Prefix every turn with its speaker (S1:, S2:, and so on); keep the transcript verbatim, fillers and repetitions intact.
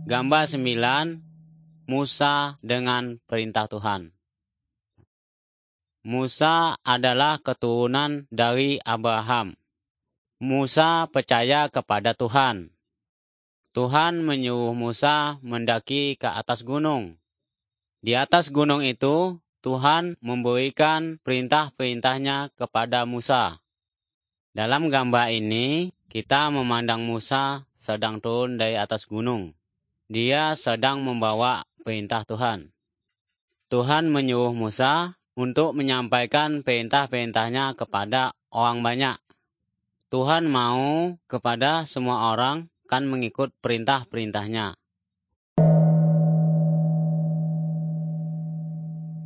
S1: Gambar sembilan, Musa dengan perintah Tuhan. Musa adalah keturunan dari Abraham. Musa percaya kepada Tuhan. Tuhan menyuruh Musa mendaki ke atas gunung. Di atas gunung itu, Tuhan memberikan perintah-perintahnya kepada Musa. Dalam gambar ini, kita memandang Musa sedang turun dari atas gunung. Dia sedang membawa perintah Tuhan. Tuhan menyuruh Musa untuk menyampaikan perintah-perintahnya kepada orang banyak. Tuhan mau kepada semua orang kan mengikut perintah-perintahnya.